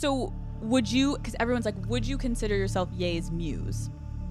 So would you, because everyone's like, would you consider yourself Ye's muse?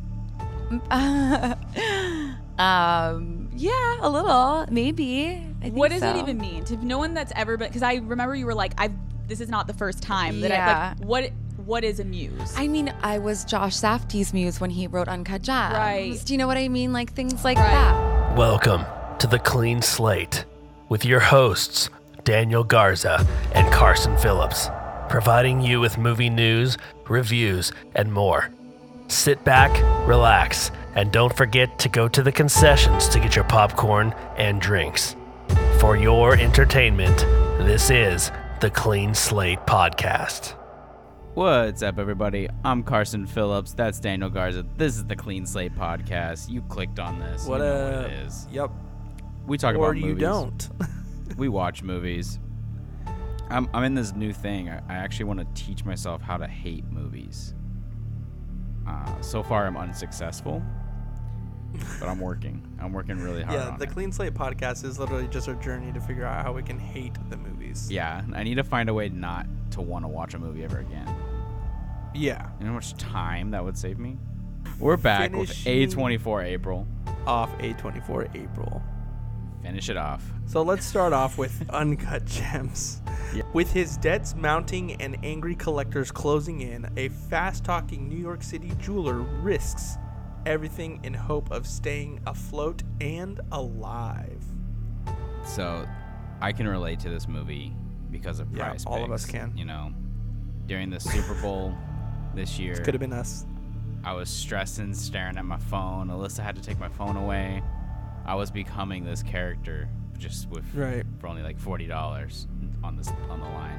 Yeah, a little, maybe. What does that even mean? To no one that's ever been, because I remember you were like, this is not the first time that I like, what is a muse? I mean, I was Josh Safdie's muse when he wrote Uncut Gems. Right. Do you know what I mean? Like things like that. Welcome to The Clean Slate with your hosts, Daniel Garza and Carson Phillips, providing you with movie news, reviews, and more. Sit back, relax, and don't forget to go to the concessions to get your popcorn and drinks. For your entertainment, this is The Clean Slate Podcast. What's up, everybody? I'm Carson Phillips. That's Daniel Garza. This is The Clean Slate Podcast. You clicked on this. What you know what it is. Yep. We talk about movies. Or you don't. We watch movies. I'm in this new thing. I actually want to teach myself how to hate movies. So far, I'm unsuccessful, but I'm working. I'm working really hard on the it. Clean Slate Podcast is literally just our journey to figure out how we can hate the movies. Yeah, I need to find a way not to want to watch a movie ever again. Yeah. You know how much time that would save me? We're back with A24 April. Off A24 April. Finish it off. So let's start off with Uncut Gems. Yeah. With his debts mounting and angry collectors closing in, a fast-talking New York City jeweler risks everything in hope of staying afloat and alive. So I can relate to this movie because of Prize all of Picks. us can. You know, during the Super Bowl this year, Could have been us. I was stressing, staring at my phone. Alyssa had to take my phone away. I was becoming this character just for only like $40 on the line.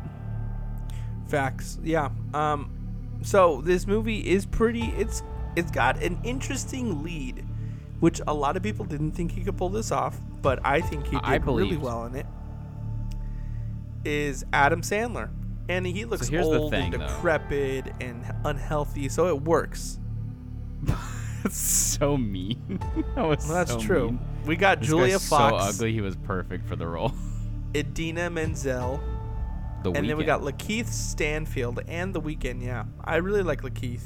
Facts. Yeah. So this movie is pretty. It's got an interesting lead, which a lot of people didn't think he could pull this off, but I think he did really well in it. Is Adam Sandler, and he looks old and decrepit and unhealthy, so it works. That's so mean. That's so true. Mean. We got This Julia guy's Fox. so ugly, he was perfect for the role. Idina Menzel. And then we got Lakeith Stanfield and The Weeknd. Yeah, I really like Lakeith.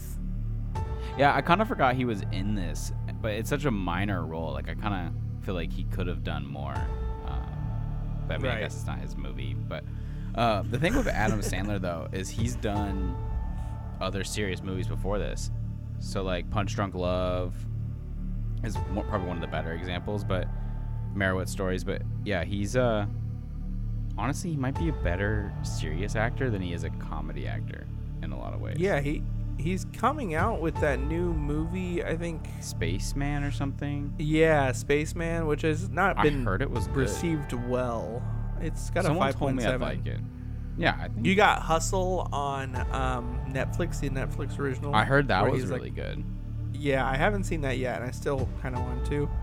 Yeah, I kind of forgot he was in this, but it's such a minor role. Like, I kind of feel like he could have done more. But I mean, I guess it's not his movie. But the thing with Adam Sandler, though, is he's done other serious movies before this. So, like, Punch Drunk Love is probably one of the better examples, but Marriott Stories. But, yeah, he's, honestly, he might be a better serious actor than he is a comedy actor in a lot of ways. Yeah, he's coming out with that new movie, I think. Spaceman or something? Yeah, Spaceman, which has not been heard it was received well. It's got Someone a 5.7. told me I'd like it. Yeah, I think you got Hustle on Netflix, the Netflix original. I heard that was really good. Yeah, I haven't seen that yet, and I still kind of want to.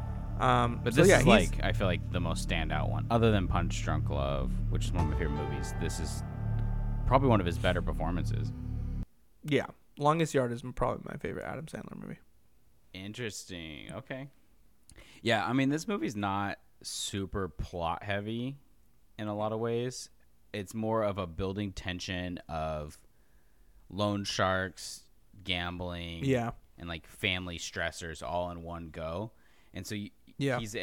But this is like, I feel like the most standout one, other than Punch Drunk Love, which is one of my favorite movies. This is probably one of his better performances. Yeah, Longest Yard is probably my favorite Adam Sandler movie. Interesting. Okay. Yeah, I mean, this movie's not super plot heavy in a lot of ways. It's more of a building tension of loan sharks, gambling, and like family stressors all in one go. And so he's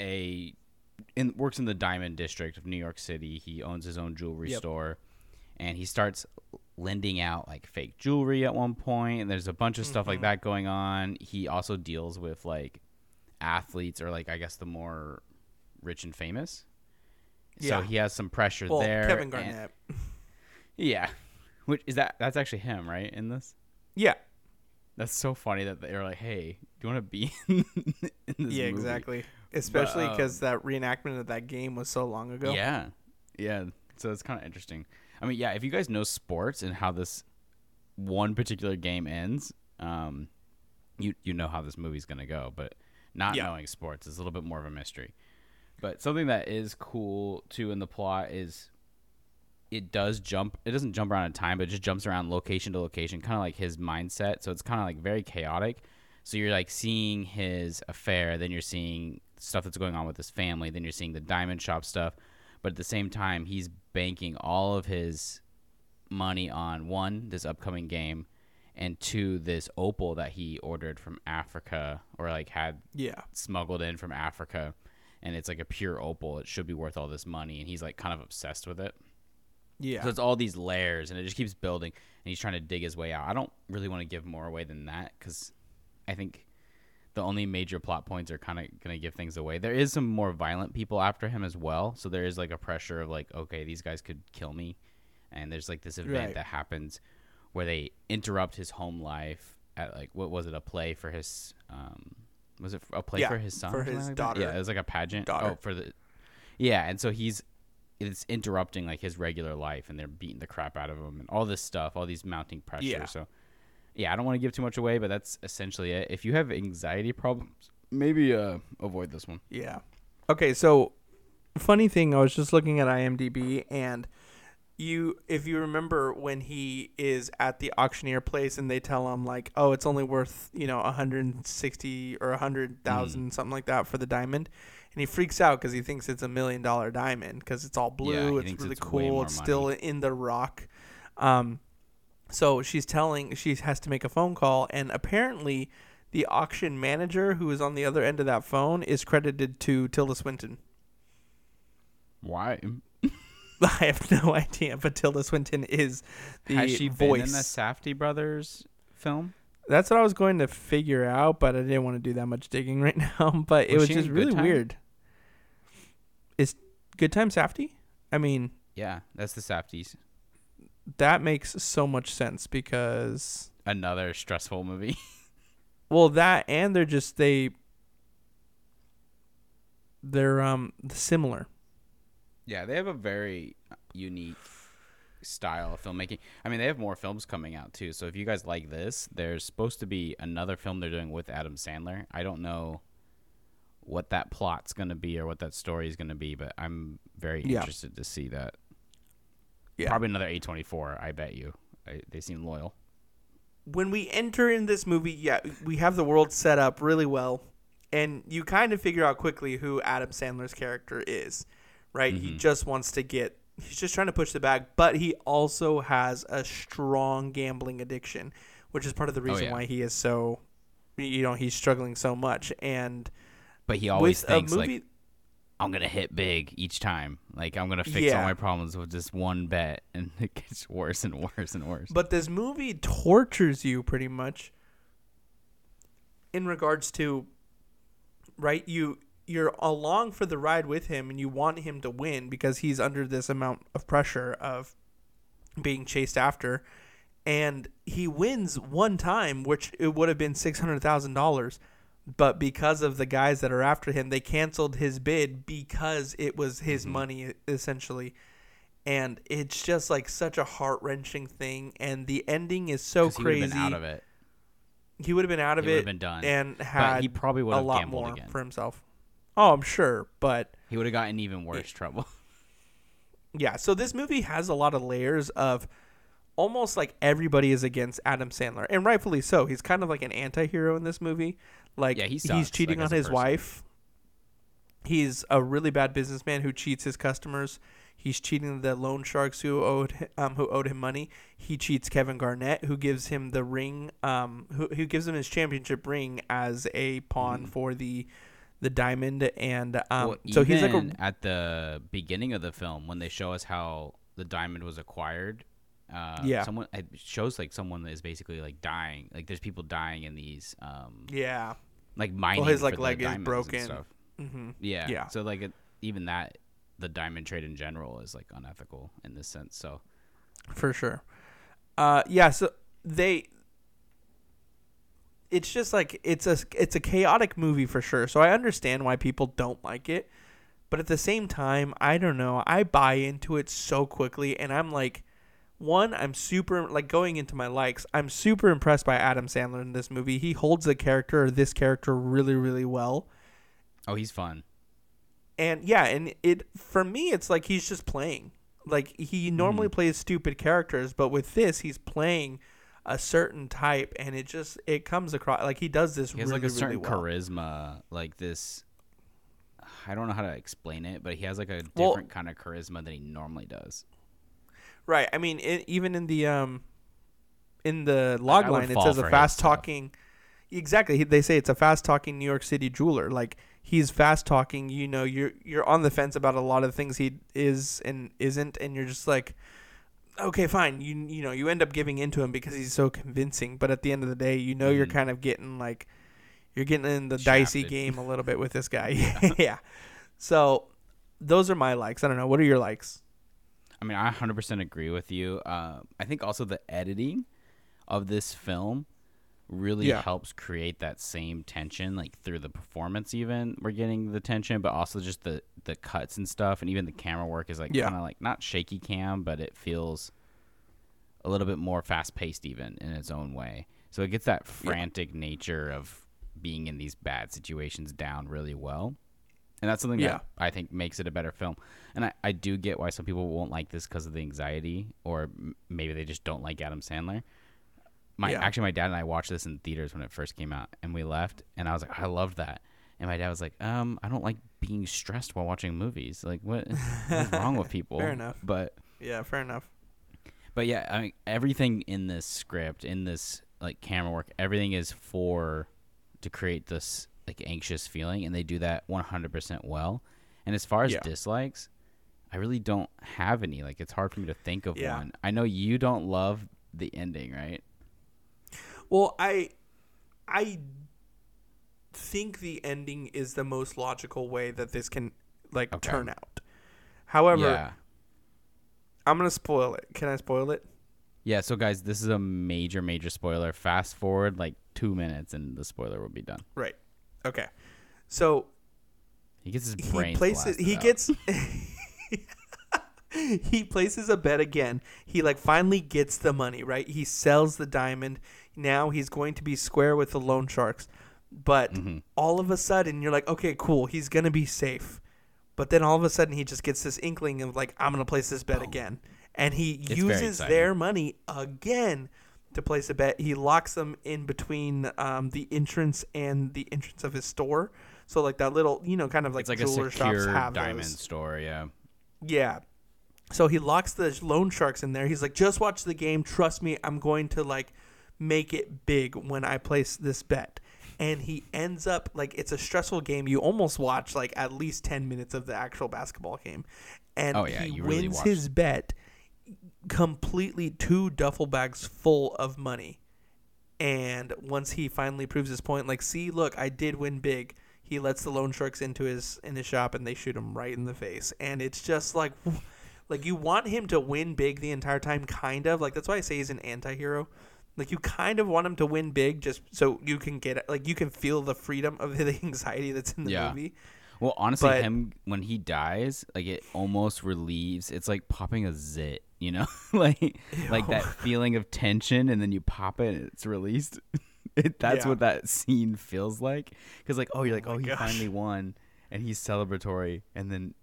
works in the Diamond District of New York City. He owns his own jewelry store, and he starts lending out like fake jewelry at one point, and there's a bunch of stuff like that going on. He also deals with like athletes, or like I guess the more rich and famous. So he has some pressure there. Kevin Garnett. Which is that's actually him, right, in this? Yeah. That's so funny that they're like, hey, do you want to be in this movie? Yeah, exactly. Especially because that reenactment of that game was so long ago. Yeah. Yeah. So it's kind of interesting. I mean, yeah, if you guys know sports and how this one particular game ends, you know how this movie's going to go. But not knowing sports is a little bit more of a mystery. But something that is cool, too, in the plot is it doesn't jump around in time, but it just jumps around location to location, kind of like his mindset. So it's kind of like very chaotic. So you're like seeing his affair, then you're seeing stuff that's going on with his family, then you're seeing the diamond shop stuff. But at the same time, he's banking all of his money on, one, this upcoming game, and two, this opal that he ordered from Africa, or like had smuggled in from Africa, and it's like a pure opal. It should be worth all this money, and he's like kind of obsessed with it. Yeah. So it's all these layers, and it just keeps building, and he's trying to dig his way out. I don't really want to give more away than that, because I think the only major plot points are kind of going to give things away. There is some more violent people after him as well, so there is like a pressure of like, okay, these guys could kill me, and there's like this event that happens where they interrupt his home life at like, what was it, a play for his was it a play for his son, for his like daughter? Yeah, it was like a pageant. Daughter. And so it's interrupting like his regular life, and they're beating the crap out of him and all this stuff, all these mounting pressure. Yeah. So yeah, I don't want to give too much away, but that's essentially it. If you have anxiety problems, maybe avoid this one. Yeah. Okay, so funny thing, I was just looking at IMDb, and if you remember when he is at the auctioneer place and they tell him like, oh, it's only worth, 160 or 100,000, something like that for the diamond. And he freaks out because he thinks it's $1 million diamond because it's all blue. It's really cool. It's still in the rock. So she has to make a phone call, and apparently the auction manager who is on the other end of that phone is credited to Tilda Swinton. Why? I have no idea, but Tilda Swinton is the voice. Has she been in the Safdie brothers film? That's what I was going to figure out, but I didn't want to do that much digging right now. But it was just really weird. Is Good Time Safdie? I mean... Yeah, that's the Safdies. That makes so much sense because... Another stressful movie. Well, that and they're similar. Yeah, they have a very unique style of filmmaking. I mean, they have more films coming out too. So if you guys like this, there's supposed to be another film they're doing with Adam Sandler. I don't know what that plot's going to be or what that story is going to be, but I'm very interested to see that. Yeah. Probably another A24, I bet you. They seem loyal. When we enter in this movie, we have the world set up really well, and you kind of figure out quickly who Adam Sandler's character is, right? Mm-hmm. He just wants to he's just trying to push the bag, but he also has a strong gambling addiction, which is part of the reason why he is so, he's struggling so much. But he always thinks, like, I'm going to hit big each time. Like, I'm going to fix all my problems with just one bet, and it gets worse and worse and worse. But this movie tortures you pretty much in regards to, right, you're along for the ride with him, and you want him to win because he's under this amount of pressure of being chased after. And he wins one time, which it would have been $600,000. But because of the guys that are after him, they canceled his bid because it was his money, essentially. And it's just like such a heart-wrenching thing. And the ending is so crazy. He would have been out of it. He would have been out of it. He would have been done. And had he probably would have a lot gambled more again for himself. Oh, I'm sure, but... He would have gotten even worse trouble. Yeah, so this movie has a lot of layers of almost like everybody is against Adam Sandler. And rightfully so. He's kind of like an anti-hero in this movie. Like, he's cheating on his wife. He's a really bad businessman who cheats his customers. He's cheating the loan sharks who owed him money. He cheats Kevin Garnett, who gives him the ring, who gives him his championship ring as a pawn for the diamond. And so he's like at the beginning of the film when they show us how the diamond was acquired. Someone it shows like someone is basically like dying. Like there's people dying in these. Like mining. Well, his like leg is broken. And stuff. Mm-hmm. Yeah. So like even that, the diamond trade in general is like unethical in this sense. So for sure. So it's just like it's a chaotic movie for sure. So I understand why people don't like it, but at the same time, I don't know. I buy into it so quickly, and I'm like. One, I'm super, like going into my likes, I'm super impressed by Adam Sandler in this movie. He holds this character really, really well. Oh, he's fun. And for me, it's like he's just playing. Like he normally plays stupid characters, but with this, he's playing a certain type, and it comes across, like he does this really, really well. He has like a certain charisma, like this, I don't know how to explain it, but he has like a different kind of charisma than he normally does. Right. I mean, even in the log line, it says a fast talking. Exactly. They say it's a fast talking New York City jeweler. Like, he's fast talking. You know, you're on the fence about a lot of things he is and isn't, and you're just like, okay, fine. You know, you end up giving into him because he's so convincing. But at the end of the day, you know, you're kind of getting like, you're getting in the dicey game a little bit with this guy. Yeah. So those are my likes. I don't know. What are your likes? I mean, I 100% agree with you. I think also the editing of this film really helps create that same tension, like through the performance. Even we're getting the tension, but also just the cuts and stuff, and even the camera work is like kind of like not shaky cam, but it feels a little bit more fast paced, even in its own way. So it gets that frantic nature of being in these bad situations down really well. And that's something that I think makes it a better film. And I do get why some people won't like this because of the anxiety, or maybe they just don't like Adam Sandler. Actually, my dad and I watched this in theaters when it first came out, and we left, and I was like, I loved that. And my dad was like, I don't like being stressed while watching movies. Like, what is wrong with people? Fair enough. But yeah, fair enough. But yeah, I mean, everything in this script, in this like camera work, everything is to create this like anxious feeling, and they do that 100% well. And as far as dislikes, I really don't have any. Like, it's hard for me to think of one. I know you don't love the ending, right? Well, I think the ending is the most logical way that this can turn out. However, I'm gonna spoil it. Can I spoil it? Yeah. So guys, this is a major spoiler. Fast forward like 2 minutes, and the spoiler will be done. Right. Okay. So he gets his brain. He places a bet again. He finally gets the money, right? He sells the diamond. Now he's going to be square with the loan sharks. But all of a sudden you're like, okay, cool. He's going to be safe. But then all of a sudden he just gets this inkling of I'm going to place this bet again. And he uses their money again to place a bet. He locks them in between the entrance and the entrance of his store. So that little, kind of it's like jeweler a secure shops have diamond those. store, yeah. Yeah. So he locks the loan sharks in there. He's like, just watch the game. Trust me, I'm going to make it big when I place this bet. And he ends up it's a stressful game. You almost watch at least 10 minutes of the actual basketball game. And he wins his bet completely, 2 duffel bags full of money. And once he finally proves his point, see, look, I did win big. He lets the loan sharks into his shop, and they shoot him right in the face. And it's just you want him to win big the entire time, kind of. That's why I say he's an anti-hero. You kind of want him to win big just so you can get you can feel the freedom of the anxiety that's in the movie. Well, honestly, him when he dies, it almost relieves. It's like popping a zit, like that feeling of tension, and then you pop it and it's released. That's what that scene feels like. Because you're he finally won, and he's celebratory, and then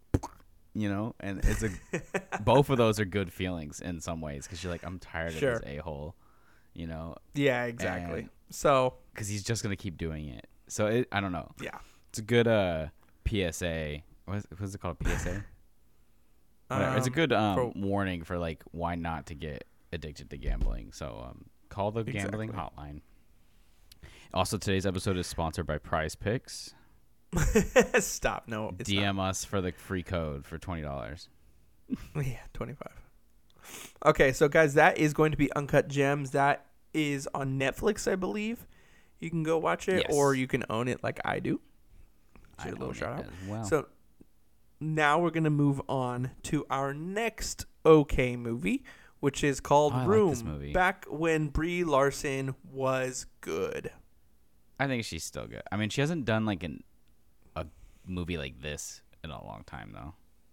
and it's both of those are good feelings in some ways, because you're I'm tired of this a-hole, Yeah, exactly. So because he's just gonna keep doing it. So I don't know. Yeah, it's a good PSA. What's it called? PSA. It's a good warning for why not to get addicted to gambling. So call the gambling hotline. Also, today's episode is sponsored by Prize Picks. Stop. No, it's DM not. us for the free code for $20. Yeah, 25. Okay, so guys, that is going to be Uncut Gems. That is on Netflix, I believe. You can go watch it, or you can own it like I do. I own it as well. So now we're going to move on to our next okay movie, which is called Room. Like this movie. Back when Brie Larson was good. I think she's still good. I mean, she hasn't done a movie like this in a long time, though.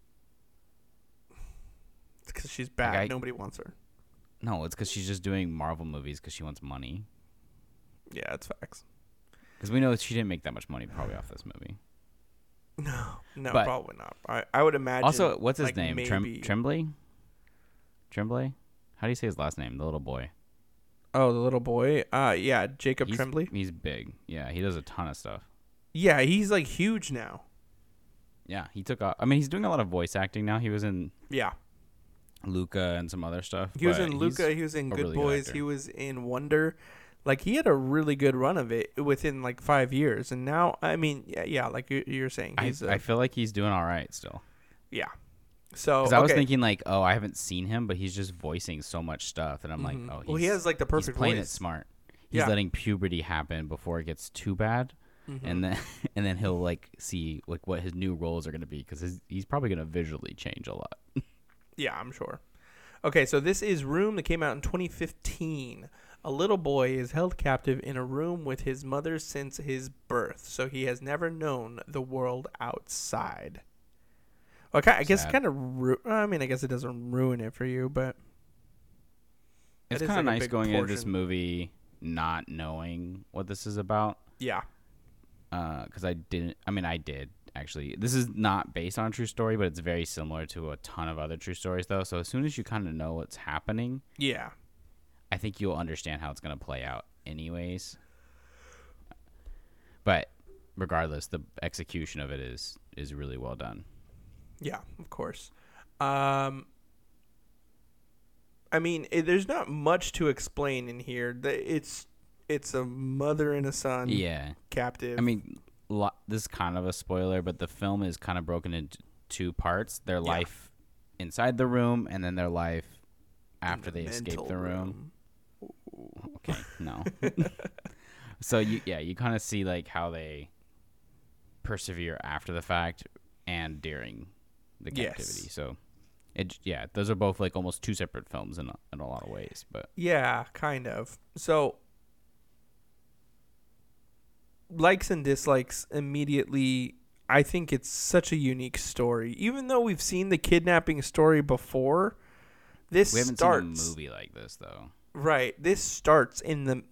It's because she's bad. Nobody wants her. No, it's because she's just doing Marvel movies because she wants money. Yeah, it's facts. Because we know she didn't make that much money probably off this movie. No, but probably not. I would imagine. Also, what's his name? Tremblay? Tremblay? How do you say his last name? The little boy. Oh, the little boy. Yeah, Jacob Tremblay. He's big. Yeah, he does a ton of stuff. Yeah, he's huge now. Yeah, he took off. I mean, he's doing a lot of voice acting now. He was in Luca and some other stuff. He was in Luca. He was in Good really Boys. He was in Wonder. Like, he had a really good run of it within, like, 5 years. And now, I mean, yeah, like you're saying. I feel like he's doing all right still. Yeah. So, because I was thinking, like, oh, I haven't seen him, but he's just voicing so much stuff. And I'm like, oh, he has, like, the perfect he's playing voice. It smart. He's letting puberty happen before it gets too bad. And then he'll, like, see, like, what his new roles are going to be. Because he's probably going to visually change a lot. Yeah, I'm sure. Okay, so this is Room that came out in 2015. A little boy is held captive in a room with his mother since his birth, so he has never known the world outside. Okay, I guess kind of. I mean, I guess it doesn't ruin it for you, but it's kind of nice going into this movie not knowing what this is about. Yeah. Because I didn't. I mean, I did actually. This is not based on a true story, but it's very similar to a ton of other true stories, though. So as soon as you kind of know what's happening, yeah. I think you'll understand how it's going to play out anyways. But regardless, the execution of it is really well done. Yeah, of course. I mean, there's not much to explain in here. It's a mother and a son captive. I mean, this is kind of a spoiler, but the film is kind of broken into two parts. Their life inside the room and then their life after they escape the room. Okay, no. So you kind of see like how they persevere after the fact and during the captivity. Yes. So those are both like almost two separate films in a lot of ways, but yeah, kind of. So likes and dislikes immediately. I think it's such a unique story. Even though we've seen the kidnapping story before, we haven't seen a movie like this though. Right. This starts in the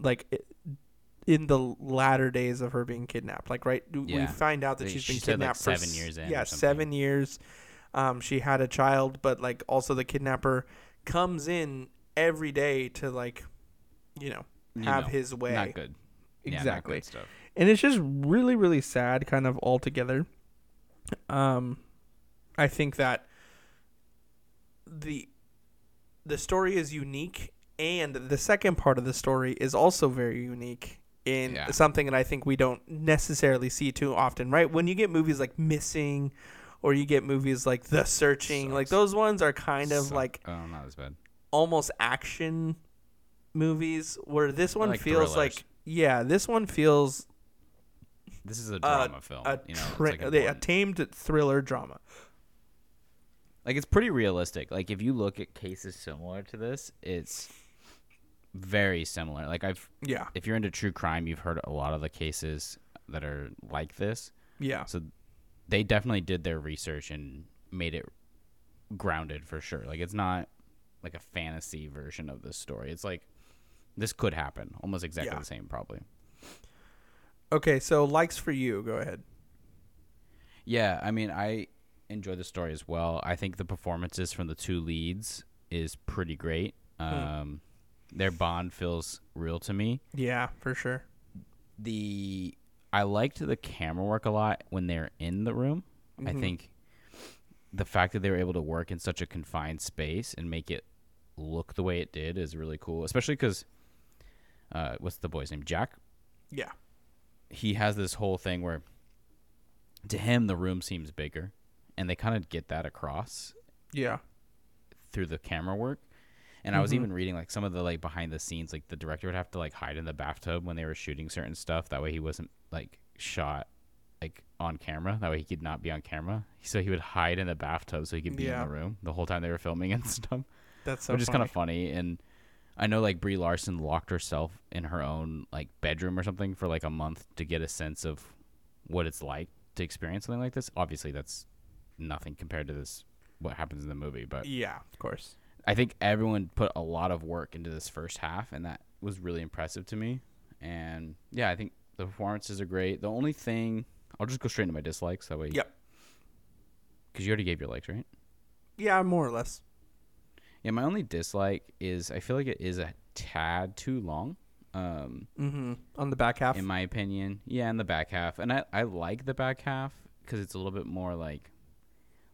latter days of her being kidnapped. Like, right, we find out that she's been kidnapped for 7 years in. Yeah, 7 years. She had a child, but like also the kidnapper comes in every day to like, have his way. Not good. Exactly. Yeah, not good stuff. And it's just really, really sad, kind of altogether. I think that the story is unique. And the second part of the story is also very unique in something that I think we don't necessarily see too often, right? When you get movies like Missing or you get movies like The Searching, like those ones are kind of like not as bad. Almost action movies, where this one feels thrillers. This one feels... This is a drama film. A tamed thriller drama. Like, it's pretty realistic. Like, if you look at cases similar to this, it's very similar. Like, if you're into true crime, you've heard a lot of the cases that are like this. Yeah. So they definitely did their research and made it grounded for sure. Like, it's not like a fantasy version of this story. It's like, this could happen. Almost exactly the same, probably. Okay, so likes for you. Go ahead. Yeah, I mean, I enjoy the story as well. I think the performances from the two leads is pretty great. Their bond feels real to me. Yeah, for sure. I liked the camera work a lot when they're in the room. Mm-hmm. I think the fact that they were able to work in such a confined space and make it look the way it did is really cool, especially because what's the boy's name? Jack? Yeah. He has this whole thing where to him the room seems bigger, and they kind of get that across through the camera work. And I was even reading like some of the like behind the scenes, like the director would have to like hide in the bathtub when they were shooting certain stuff, that way he wasn't like shot like on camera, that way he could not be on camera, so he would hide in the bathtub so he could be in the room the whole time they were filming and stuff. That's so which is kind of funny. And I know like Brie Larson locked herself in her own like bedroom or something for like a month to get a sense of what it's like to experience something like this. Obviously that's nothing compared to this, what happens in the movie, but yeah, of course. I think everyone put a lot of work into this first half, and that was really impressive to me. And yeah, I think the performances are great. The only thing, I'll just go straight into my dislikes that way. Yep. Because you already gave your likes, right? Yeah, more or less. Yeah, my only dislike is I feel like it is a tad too long. On the back half? In my opinion. Yeah, in the back half. And I like the back half because it's a little bit more like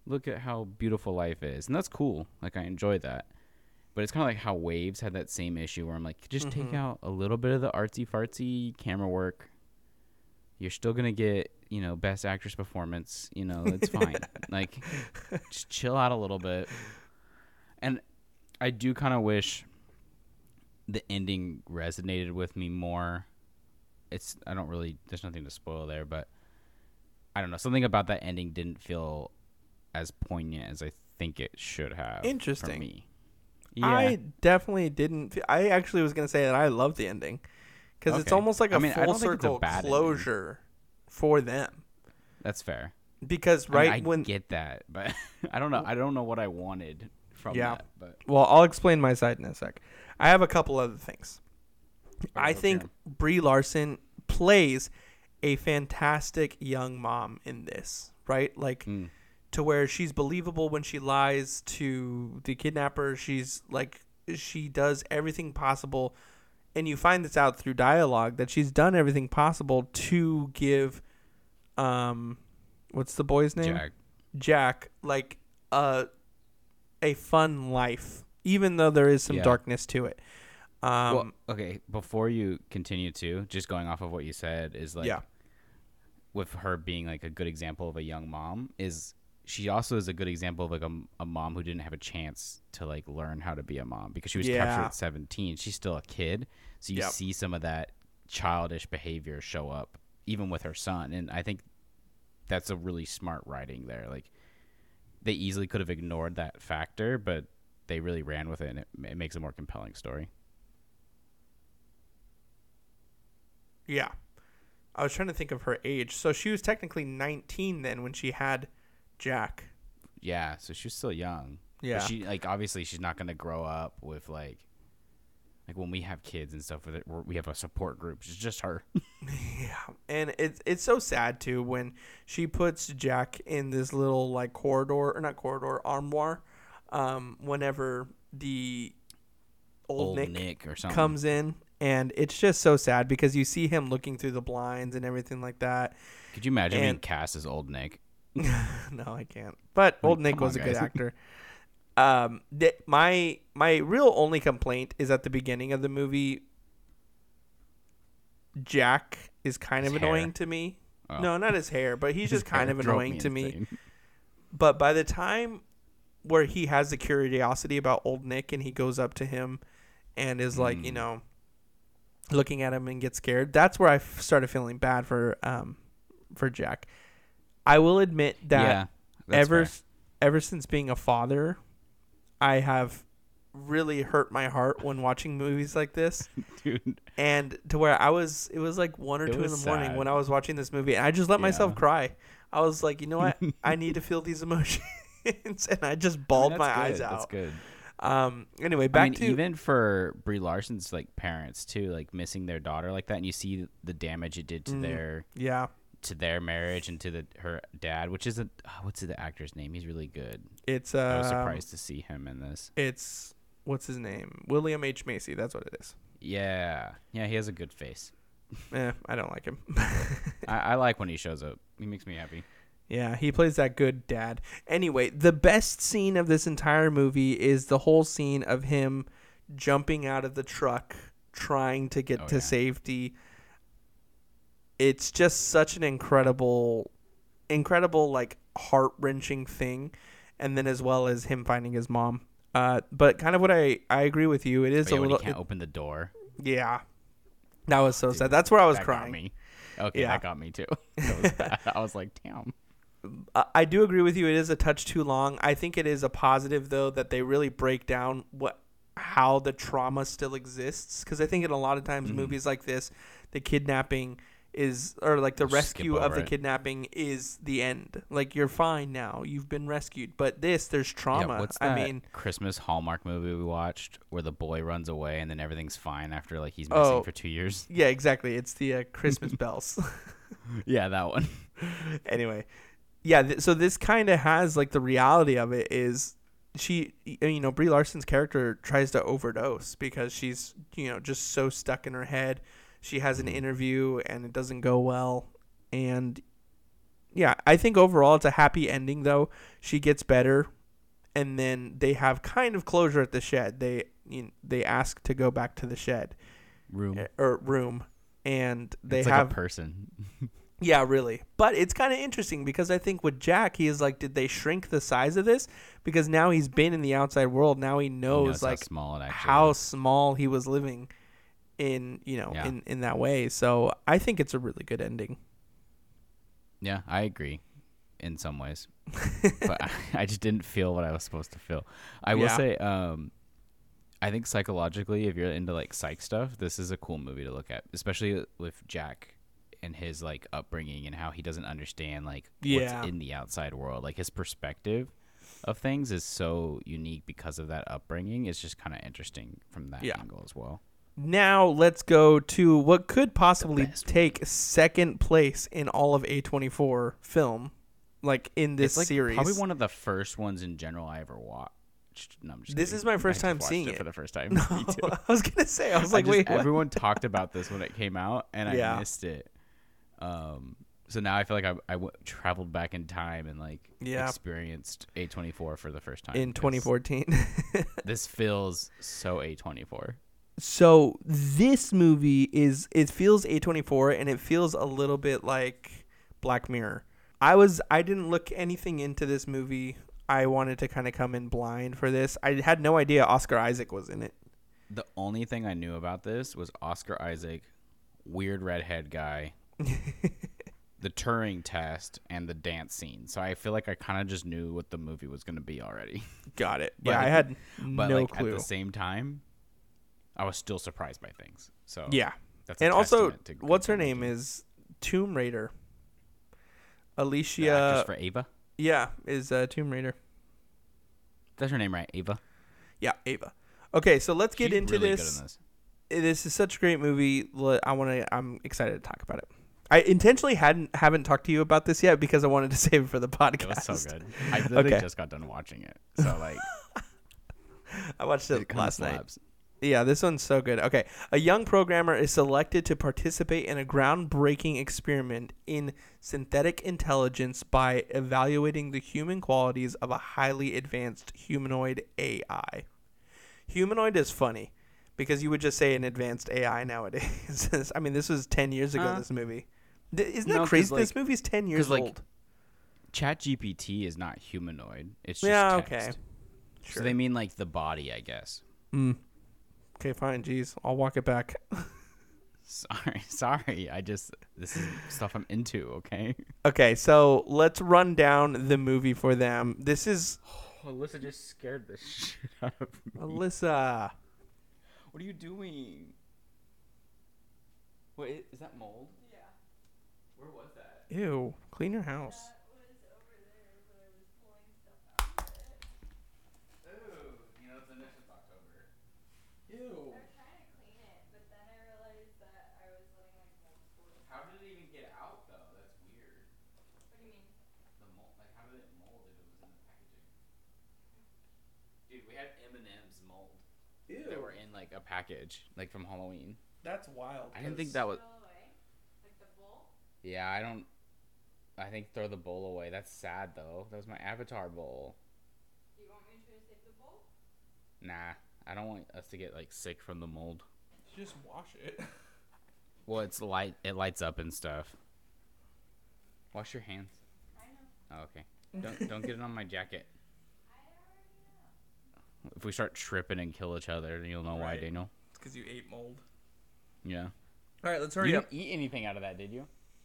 look at how beautiful life is. And that's cool. Like, I enjoy that. But it's kind of like how Waves had that same issue where I'm like, just take out a little bit of the artsy-fartsy camera work. You're still going to get, you know, best actress performance. You know, it's fine. Like, just chill out a little bit. And I do kind of wish the ending resonated with me more. There's nothing to spoil there, but I don't know. Something about that ending didn't feel as poignant as I think it should have. Interesting. For me. Yeah. I definitely didn't. I actually was going to say that I love the ending because it's almost like a full circle closure for them. That's fair. Because I get that, but I don't know. I don't know what I wanted from that. But. Well, I'll explain my side in a sec. I have a couple other things. I think Brie Larson plays a fantastic young mom in this, right? Like, to where she's believable when she lies to the kidnapper. She's like, she does everything possible. And you find this out through dialogue that she's done everything possible to give, what's the boy's name? Jack, like, a fun life, even though there is some darkness to it. Well, okay, before you continue to, just going off of what you said, is like, with her being like a good example of a young mom, is she also is a good example of like a mom who didn't have a chance to like learn how to be a mom because she was captured at 17. She's still a kid, so you see some of that childish behavior show up even with her son, and I think that's a really smart writing there. Like, they easily could have ignored that factor, but they really ran with it, and it makes a more compelling story. Yeah. I was trying to think of her age. So she was technically 19 then when she had Jack. Yeah, so she was still young. Yeah. But she, like, obviously she's not going to grow up with, like when we have kids and stuff, we have a support group. It's just her. Yeah. And it's so sad, too, when she puts Jack in this little, like, armoire, whenever the old Nick or something comes in. And it's just so sad because you see him looking through the blinds and everything like that. Could you imagine being cast as old Nick? No, I can't. But old Nick was a good actor. My real only complaint is at the beginning of the movie, Jack is kind of annoying to me. Oh. No, not his hair, but he's just kind of annoying to me. But by the time where he has the curiosity about old Nick and he goes up to him and is like, you know, looking at him and gets scared, that's where I started feeling bad for Jack. I will admit that ever since being a father, I have really hurt my heart when watching movies like this. Dude. And to where it was like 1 or 2 in the morning when I was watching this movie, and I just let myself cry. I was like, you know what? I need to feel these emotions. And I just bawled my eyes out. That's good. Anyway, back to even for Brie Larson's like parents too, like missing their daughter like that, and you see the damage it did to their marriage and to her dad, which is what's the actor's name? He's really good. I was surprised to see him in this. It's what's his name? William H. Macy. That's what it is. Yeah, he has a good face. I don't like him. I like when he shows up. He makes me happy. Yeah, he plays that good dad. Anyway, the best scene of this entire movie is the whole scene of him jumping out of the truck, trying to get to safety. It's just such an incredible, like, heart-wrenching thing. And then as well as him finding his mom. But kind of what I agree with you. It is a little... when he can't open the door. Yeah. That was so sad. That's where I was crying. Got me. Okay, that got me too. That was bad. I was like, damn. I do agree with you. It is a touch too long. I think it is a positive, though, that they really break down how the trauma still exists. Because I think in a lot of times movies like this, the kidnapping the rescue of the kidnapping is the end. Like, you're fine now. You've been rescued. But there's trauma. Yeah, what's that Christmas Hallmark movie we watched where the boy runs away and then everything's fine after like he's missing for 2 years? Yeah, exactly. It's the Christmas Bells. Yeah, that one. Anyway. Yeah, so this kind of has, like, the reality of it is she, you know, Brie Larson's character tries to overdose because she's, you know, just so stuck in her head. She has an interview and it doesn't go well. And Yeah, I think overall it's a happy ending, though. She gets better, and then they have kind of closure at the shed. They ask to go back to the shed. Room. And they it's have like a person. Yeah, really. But it's kind of interesting because I think with Jack, he is like, did they shrink the size of this? Because now he's been in the outside world. Now he knows like how small he was living in, in that way. So I think it's a really good ending. Yeah, I agree in some ways. But I just didn't feel what I was supposed to feel. I will say, I think psychologically, if you're into like psych stuff, this is a cool movie to look at, especially with Jack and his like upbringing and how he doesn't understand like what's in the outside world. Like his perspective of things is so unique because of that upbringing. It's just kind of interesting from that angle as well. Now let's go to what could possibly take second place in all of A24 film, like in this series. Probably one of the first ones in general I ever watched. No, I'm just this kidding. is my first time seeing it for the first time. No, Me too. I was gonna say, I was like, wait, what? Everyone talked about this when it came out, and I missed it. So now I feel like I traveled back in time and like experienced A24 for the first time in 2014. This feels so A24. So this movie it feels A24 and it feels a little bit like Black Mirror. I didn't look anything into this movie. I wanted to kind of come in blind for this. I had no idea Oscar Isaac was in it. The only thing I knew about this was Oscar Isaac, weird redhead guy, the Turing test, and the dance scene. So I feel like I kind of just knew what the movie was going to be already. Got it. Yeah, I had no clue. At the same time, I was still surprised by things. So yeah, that's and also, what's her name is Tomb Raider. Alicia. The actress for Ava. Yeah, is Tomb Raider. That's her name, right? Ava. Yeah, Ava. Okay, so let's get into really this. Good in this. This is such a great movie. I'm excited to talk about it. I intentionally haven't talked to you about this yet because I wanted to save it for the podcast. It was so good. I literally just got done watching it. So like, I watched it last night. Yeah, this one's so good. Okay. A young programmer is selected to participate in a groundbreaking experiment in synthetic intelligence by evaluating the human qualities of a highly advanced humanoid AI. Humanoid is funny because you would just say an advanced AI nowadays. I mean, this was 10 years ago, this movie. Isn't that crazy? This movie's 10 years old. ChatGPT is not humanoid. It's just text. Okay. Sure. So they mean like the body, I guess. Okay, fine. Jeez, I'll walk it back. Sorry. This is stuff I'm into, okay? Okay, so let's run down the movie for them. This is... Alyssa just scared the shit out of me. Alyssa. What are you doing? Wait, is that mold? Yeah. Where was that? Ew, clean your house. That was over there, but I was pulling stuff out of it. Ooh, the next is October. Ew. I was trying to clean it, but then I realized that I was letting like mold spoil. How did it even get out though? That's weird. What do you mean? The mold, like how did it mold if it was in the packaging? Dude, we had M&M's mold. Ew. That were in like a package, like from Halloween. That's wild. I didn't think that was. Throw away? Like the bowl? Yeah, I think throw the bowl away. That's sad though. That was my Avatar bowl. Do you want me to try to save the bowl? Nah, I don't want us to get like sick from the mold. Just wash it. Well, it lights up and stuff. Wash your hands. I know. Oh, okay. Don't get it on my jacket. I already know. If we start tripping and kill each other, then you'll know why, Daniel. It's because you ate mold. Yeah. All right, let's hurry up. You didn't eat anything out of that, did you?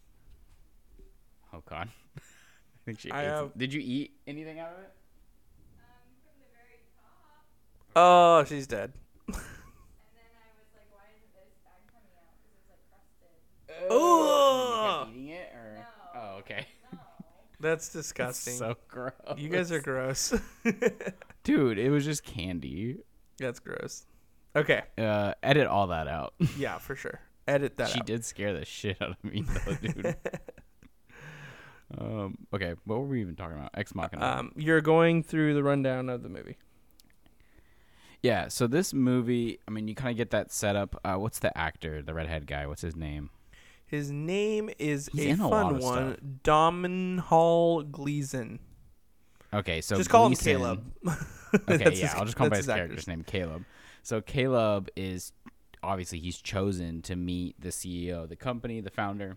Oh God. I think she ate have... Did you eat anything out of it? From the very top. Oh, she's dead. And then I was like, why isn't this bag coming out? Because it was like crusted. Oh! You kept eating it, or? No. Oh, okay. No. That's disgusting. So gross. You guys are gross. Dude, it was just candy. That's gross. Okay. Edit all that out. Yeah, for sure. Edit that out. She did scare the shit out of me, though, dude. Okay, what were we even talking about? Ex Machina. You're going through the rundown of the movie. Yeah, so this movie, I mean, you kind of get that setup. What's the actor, the redhead guy? What's his name? His name is He's a fun one, Domhnall Gleeson. Okay, so just call Gleeson, him Caleb. Okay, I'll just call him by his character's name, Caleb. So Caleb is obviously he's chosen to meet the CEO of the company, the founder,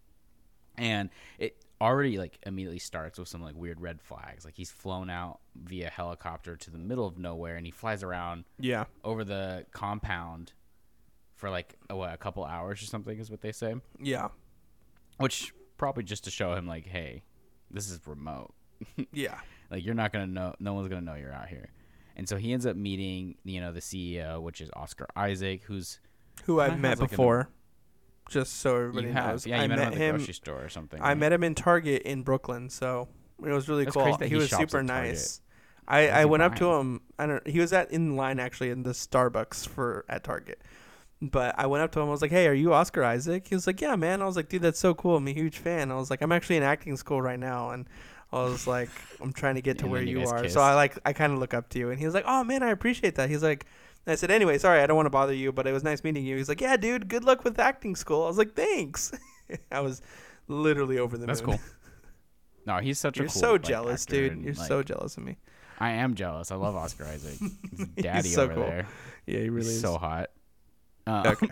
and it already like immediately starts with some like weird red flags. Like he's flown out via helicopter to the middle of nowhere, and he flies around over the compound for like a couple hours or something is what they say. Yeah, which probably just to show him like, hey, this is remote. Yeah, like you're not gonna know, no one's gonna know you're out here. And so he ends up meeting, the CEO, which is Oscar Isaac, who I've met before. Just so everybody knows. Yeah, you met him at the grocery store or something. I met him in Target in Brooklyn, so it was really cool. He was super nice. I went up to him. He was in line actually in the Starbucks at Target. But I went up to him. I was like, "Hey, are you Oscar Isaac?" He was like, "Yeah, man." I was like, "Dude, that's so cool. I'm a huge fan." I was like, "I'm actually in acting school right now," and I was like, "I'm trying to get to where you are." Kissed. So I kind of look up to you, and he was like, "Oh man, I appreciate that." He's like. I said, anyway, sorry, I don't want to bother you, but it was nice meeting you. He's like, yeah, dude, good luck with acting school. I was like, thanks. I was literally over the moon. That's cool. No, he's such a cool You're so jealous, dude. You're so jealous of me. I am jealous. I love Oscar Isaac. He's daddy so over cool. there. Yeah, he really is. So hot. Okay.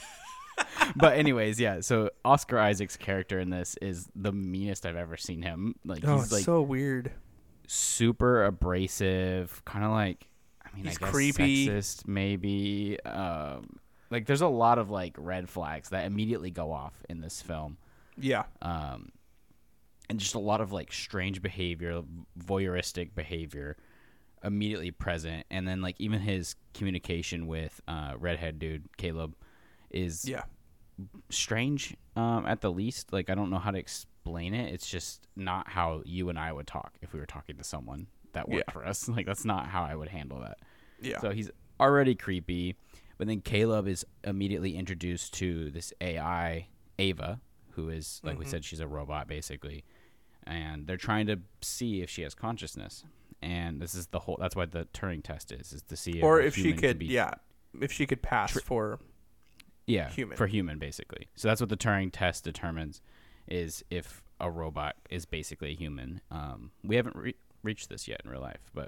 But anyways, yeah, so Oscar Isaac's character in this is the meanest I've ever seen him. Like he's like so weird. Super abrasive, kind of like he's I guess creepy, sexist, maybe. Like, there's a lot of like red flags that immediately go off in this film. Yeah. And just a lot of like strange behavior, voyeuristic behavior, immediately present. And then like even his communication with redhead dude Caleb is strange at the least. Like I don't know how to explain it. It's just not how you and I would talk if we were talking to someone that worked for us. Like that's not how I would handle that. Yeah. So he's already creepy, but then Caleb is immediately introduced to this AI, Ava, who is like we said, she's a robot basically, and they're trying to see if she has consciousness. And this is that's why the Turing test is to see if she could, if she could pass for human. For human basically. So that's what the Turing test determines, is if a robot is basically a human. We haven't reached this yet in real life, but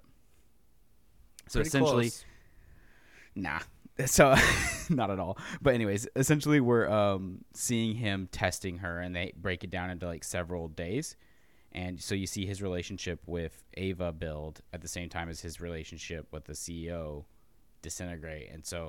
so pretty essentially close. Nah, so not at all. But anyways, essentially we're seeing him testing her, and they break it down into like several days. And so you see his relationship with Ava build at the same time as his relationship with the CEO disintegrate. And so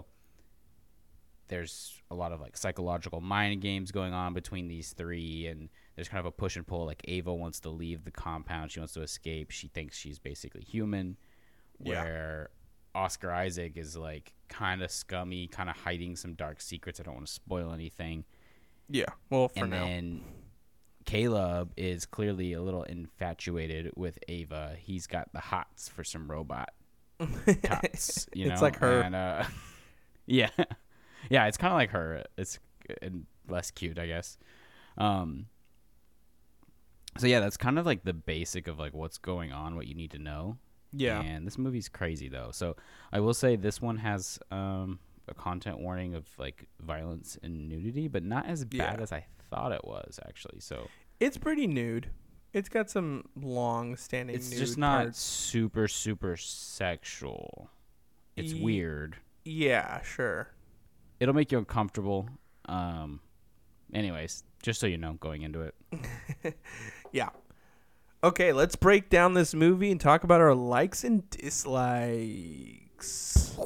there's a lot of like psychological mind games going on between these three, and there's kind of a push and pull. Like Ava wants to leave the compound, she wants to escape, she thinks she's basically human, where Oscar Isaac is like kind of scummy, kind of hiding some dark secrets. I don't want to spoil anything. Yeah, well, for and now. Then Caleb is clearly a little infatuated with Ava. He's got the hots for some robot tots, you know? It's like her. And, yeah. Yeah, it's kind of like her. It's less cute, I guess. So yeah, that's kind of like the basic of like what's going on, what you need to know. Yeah. And this movie's crazy though. So I will say this one has a content warning of like violence and nudity, but not as bad as I thought it was actually. So it's pretty nude. It's got some long-standing. It's nude just not parts. super Sexual. It's weird. Yeah, sure. It'll make you uncomfortable. Anyways, just so you know, going into it. Yeah. Okay, let's break down this movie and talk about our likes and dislikes.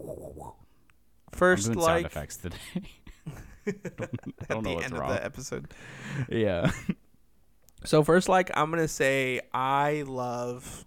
First, I'm doing sound effects today. I don't know what's end wrong. of the episode. Yeah. So first, I'm gonna say I love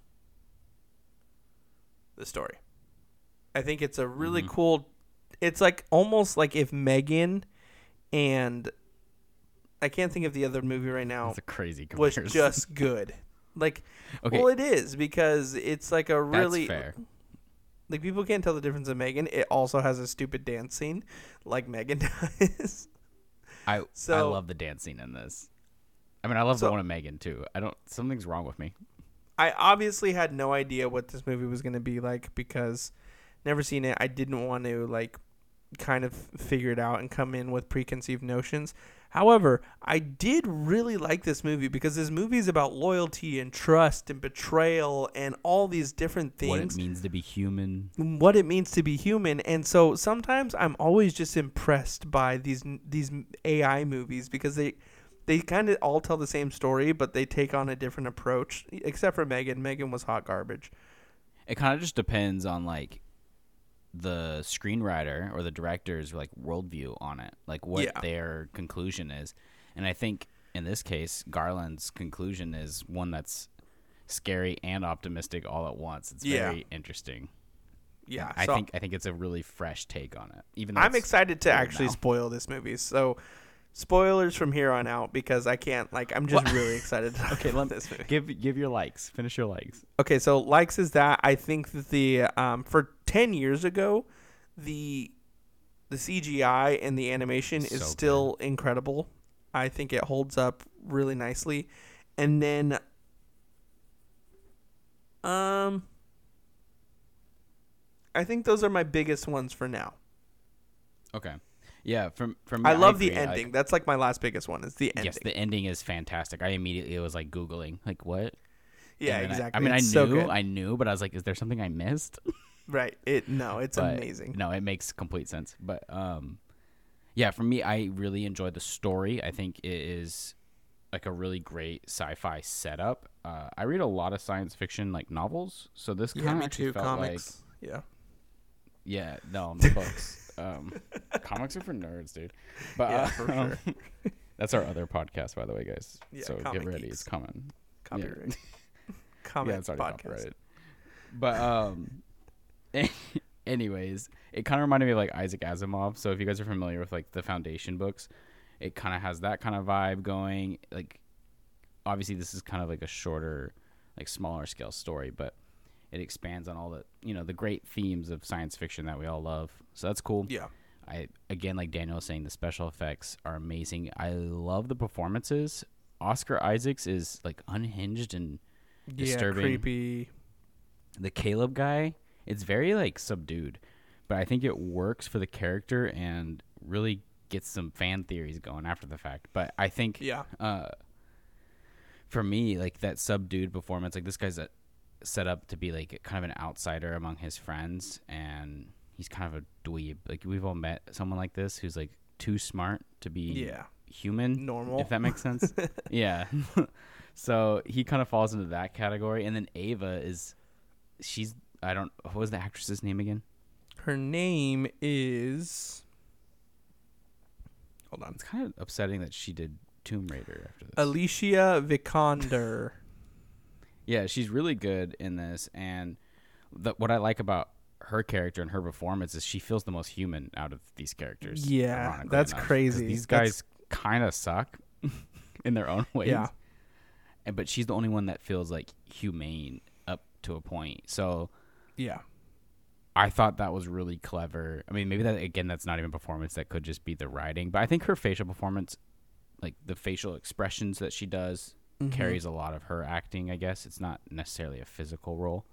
the story. I think it's a really cool. It's like almost like if Megan and I can't think of the other movie right now. That's a crazy was comparison. just good. Like, okay. Well, it is because it's like a really. That's fair. Like, people can't tell the difference in Megan. It also has a stupid dance scene like Megan does. I love the dance scene in this. I mean, I love the one of Megan, too. Something's wrong with me. I obviously had no idea what this movie was going to be like because never seen it. I didn't want to, kind of figure it out and come in with preconceived notions. However, I did really like this movie because this movie is about loyalty and trust and betrayal and all these different things. What it means to be human. And so sometimes I'm always just impressed by these AI movies because they kind of all tell the same story, but they take on a different approach, except for Megan. Megan was hot garbage. It kind of just depends on the screenwriter or the director's worldview on it, what their conclusion is. And I think in this case, Garland's conclusion is one that's scary and optimistic all at once. It's very interesting. Yeah, I think it's a really fresh take on it. Even I'm excited to actually spoil this movie. So spoilers from here on out because I can't I'm just really excited to talk about this movie. Give your likes. Finish your likes. Okay, so likes is that I think that the for 10 years ago, the CGI and the animation is still incredible. I think it holds up really nicely. And then I think those are my biggest ones for now. Okay. Yeah, from me, I love the ending. That's my last biggest one is the ending. Yes, the ending is fantastic. I immediately was Googling what? Yeah, exactly. I knew, but I was is there something I missed? Right. It's amazing. No, it makes complete sense. But yeah, for me, I really enjoyed the story. I think it is a really great sci-fi setup. I read a lot of science fiction novels, so this kind of actually felt comics. Yeah, no, the books. Comics are for nerds, dude. But for sure. That's our other podcast, by the way, guys. Yeah, so get ready, it's coming. Copyright. Yeah, it's already copyrighted. But anyways, it kind of reminded me of Isaac Asimov. So if you guys are familiar with the Foundation books, it kind of has that kind of vibe going. Obviously this is kind of a shorter, smaller scale story, but it expands on all the the great themes of science fiction that we all love. So that's cool. Yeah. Again, like Daniel was saying, the special effects are amazing. I love the performances. Oscar Isaacs is unhinged and disturbing. Creepy. The Caleb guy, it's very subdued, but I think it works for the character and really gets some fan theories going after the fact. But I think for me, that subdued performance, this guy's set up to be kind of an outsider among his friends, and he's kind of a dweeb. We've all met someone like this who's too smart to be human, normal, if that makes sense. Yeah. So he kind of falls into that category. And then Ava what was the actress's name again? Her name is, hold on. It's kind of upsetting that she did Tomb Raider after this. Alicia Vikander. Yeah, she's really good in this, and what I like about her character and her performance is she feels the most human out of these characters. Yeah, that's crazy. These guys kind of suck in their own ways. Yeah. But she's the only one that feels humane up to a point. So yeah, I thought that was really clever. I mean, maybe that's not even performance. That could just be the writing. But I think her facial performance, the facial expressions that she does, carries a lot of her acting, I guess. It's not necessarily a physical role.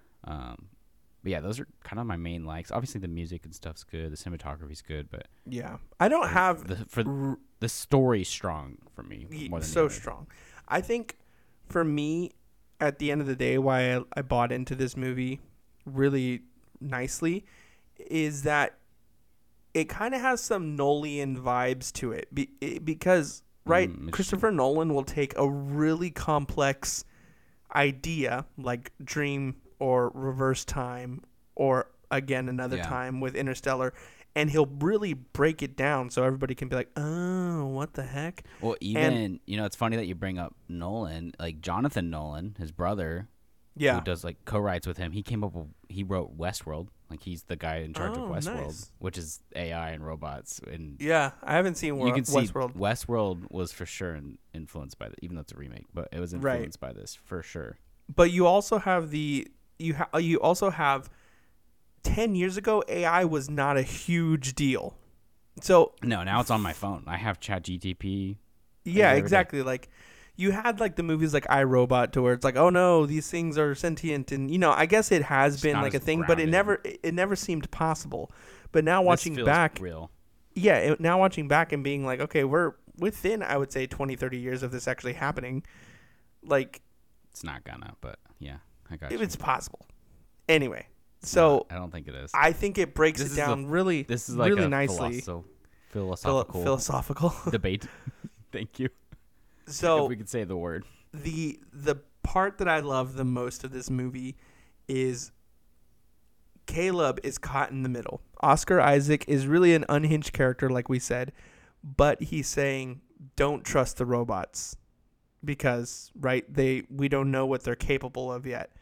But yeah, those are kind of my main likes. Obviously, the music and stuff's good. The cinematography's good, but yeah, I don't have the story's strong for me more than so strong. I think for me, at the end of the day, why I bought into this movie really nicely is that it kind of has some Nolan vibes to it because Christopher Nolan will take a really complex idea like Dream or Reverse Time or again another time with Interstellar, and he'll really break it down so everybody can be like, oh, what the heck? Well, even it's funny that you bring up Nolan, Jonathan Nolan, his brother, who does co-writes with him. He wrote Westworld. He's the guy in charge of Westworld, which is AI and robots. And yeah, I haven't seen you can Westworld. See Westworld was for sure influenced by even though it's a remake, but it was influenced by this for sure. But you also have you also have 10 years ago, AI was not a huge deal. So no, now it's on my phone. I have ChatGPT. Yeah, exactly. You had the movies like iRobot to where it's oh no, these things are sentient, and I guess it has been a thing, but it never seemed possible. But now watching back, real. Yeah, now watching back and being okay, we're within, I would say, 20, 30 years of this actually happening. Like, it's not gonna, but yeah, I got if you. it's possible. Anyway, so I don't think it is. I think it breaks it down really, this is like really a nicely. Philosophical debate. Thank you. So if we could say the word. The part that I love the most of this movie is Caleb is caught in the middle. Oscar Isaac is really an unhinged character, like we said, but he's saying, don't trust the robots because, right, we don't know what they're capable of yet.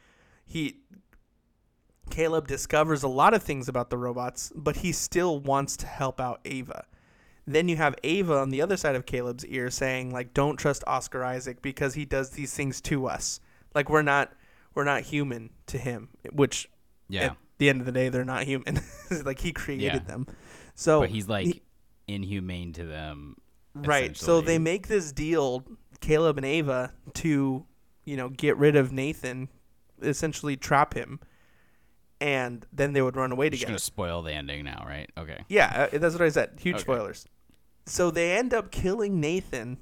Caleb discovers a lot of things about the robots, but he still wants to help out Ava. Then you have Ava on the other side of Caleb's ear saying, like, don't trust Oscar Isaac because he does these things to us. Like, we're not human to him, which at the end of the day, they're not human. Like, he created them. So, but he's like inhumane to them. Right. So they make this deal, Caleb and Ava, to, get rid of Nathan, essentially trap him. And then they would run away together. You're going to spoil the ending now, right? Okay. Yeah, that's what I said. Huge spoilers. So they end up killing Nathan.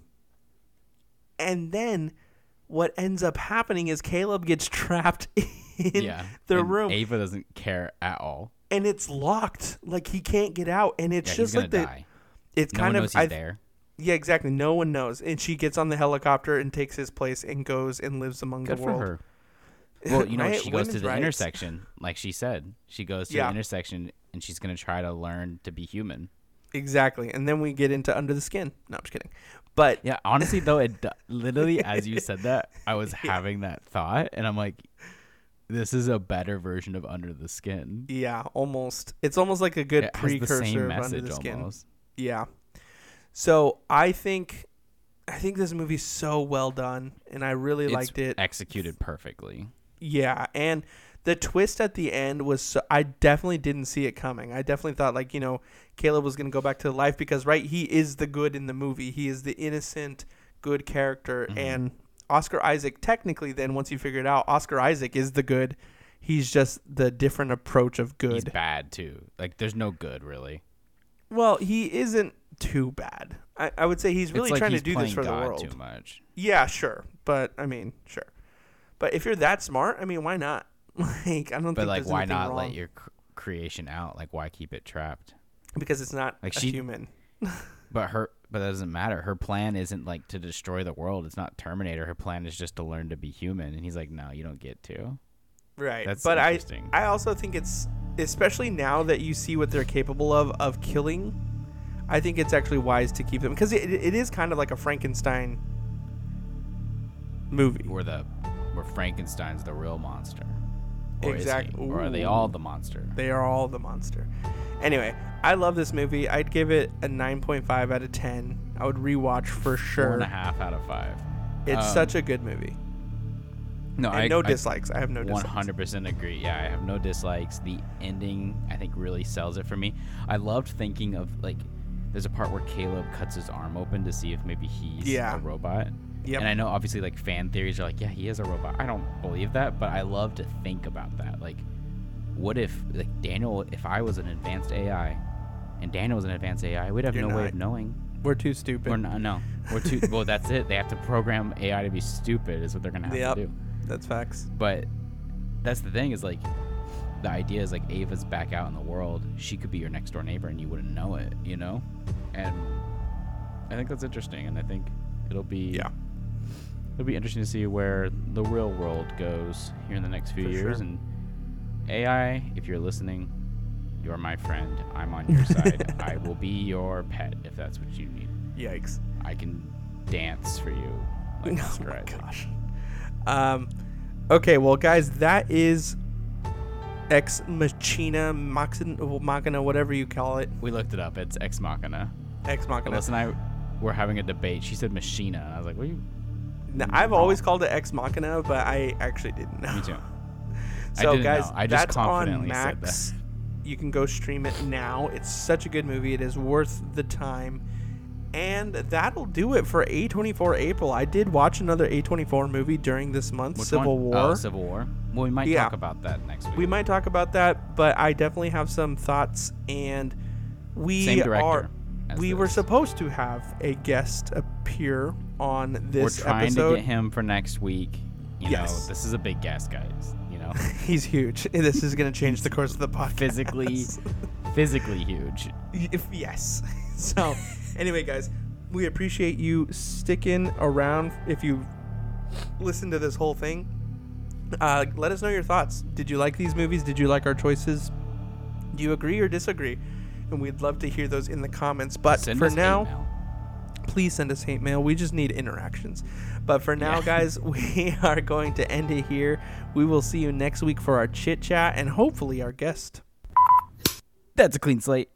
And then what ends up happening is Caleb gets trapped in the room. Ava doesn't care at all. And it's locked. Like, he can't get out. And it's just he's like die. It's no kind one of knows he's there. Yeah, exactly. No one knows. And she gets on the helicopter and takes his place and goes and lives among Good the world. For her. Well, right? She goes to the rights. intersection, like she said. She goes to the intersection, and she's going to try to learn to be human. Exactly. And then we get into Under the Skin. No, I'm just kidding. But yeah, honestly, though, literally, as you said that, I was having that thought, and I'm like, this is a better version of Under the Skin. Yeah, almost. It's almost like a good precursor the same of Under the Skin. Almost. Yeah. So I think this movie's so well done, and I really liked it. Executed perfectly. Yeah, and the twist at the end was I definitely didn't see it coming. I definitely thought, like, Caleb was going to go back to life because, right, he is the good in the movie. He is the innocent, good character. Mm-hmm. And Oscar Isaac, technically, then, once you figure it out, Oscar Isaac is the good. He's just the different approach of good. He's bad, too. Like, there's no good, really. Well, he isn't too bad. I would say he's really trying to do this for the world. Too much. Yeah, sure. But, I mean, sure. But if you're that smart, I mean, why not? Like, I don't think there's why anything not wrong. let your creation out? Like, why keep it trapped? Because it's not a human. But that doesn't matter. Her plan isn't like to destroy the world. It's not Terminator. Her plan is just to learn to be human. And he's like, no, you don't get to. Right. That's but interesting. I also think it's, especially now that you see what they're capable of killing, I think it's actually wise to keep them. Because it is kind of like a Frankenstein movie. Where Frankenstein's the real monster. Or exactly. Or are they all the monster? They are all the monster. Anyway, I love this movie. I'd give it a 9.5 out of 10. I would rewatch for sure. 4.5 out of 5. It's such a good movie. No, no dislikes. I have no dislikes. 100% agree. Yeah, I have no dislikes. The ending, I think, really sells it for me. I loved thinking of, like, there's a part where Caleb cuts his arm open to see if maybe he's a robot. Yep. And I know, obviously, like, fan theories are like, yeah, he is a robot. I don't believe that, but I love to think about that. Like, what if, like, Daniel, if I was an advanced AI and Daniel was an advanced AI, we'd have way of knowing. We're too stupid. We're not, no. We're too, well, that's it. They have to program AI to be stupid is what they're going to have to do. That's facts. But that's the thing is, like, the idea is, like, Ava's back out in the world. She could be your next door neighbor and you wouldn't know it, you know? And I think that's interesting. And I think it'll be interesting to see where the real world goes here in the next few years. Sure. And AI, if you're listening, you're my friend. I'm on your side. I will be your pet if that's what you need. Yikes. I can dance for you. Like Oscar Isaac. Gosh. Okay, well, guys, that is Ex Machina, Machina, whatever you call it. We looked it up. It's Ex Machina. Ex Machina. Alyssa and I were having a debate. She said Machina. And I was like, what are you? No, I've always called it Ex Machina, but I actually didn't know. Me too. So, guys, I just that's confidently on Max. Said that. You can go stream it now. It's such a good movie. It is worth the time. And that'll do it for A24 April. I did watch another A24 movie during this month, Civil War. Oh, Civil War. Well, we might talk about that next week. We might talk about that, but I definitely have some thoughts. And we Same director. we were supposed to have a guest appear on this episode. We're trying to get him for next week. You know, this is a big guest, guys. You know, he's huge. This is going to change the course of the podcast. Physically huge. Yes. So, anyway, guys, we appreciate you sticking around. If you listen to this whole thing, let us know your thoughts. Did you like these movies? Did you like our choices? Do you agree or disagree? And we'd love to hear those in the comments. But for now, please send us hate mail. We just need interactions. But for now, guys, we are going to end it here. We will see you next week for our chit chat and hopefully our guest. That's a clean slate.